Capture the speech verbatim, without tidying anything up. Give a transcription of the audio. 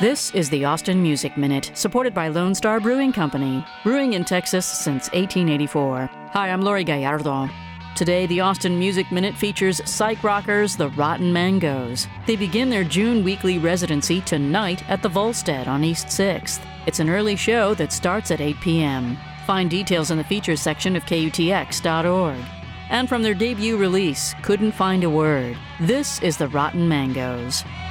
This is the Austin Music Minute, supported by Lone Star Brewing Company, brewing in Texas since eighteen eighty-four. Hi, I'm Lori Gallardo. Today, the Austin Music Minute features psych rockers The Rotten Mangoes. They begin their June weekly residency tonight at the Volstead on East sixth. It's an early show that starts at eight p.m. Find details in the features section of K U T X dot org. And from their debut release, Couldn't Find a Word, this is The Rotten Mangoes.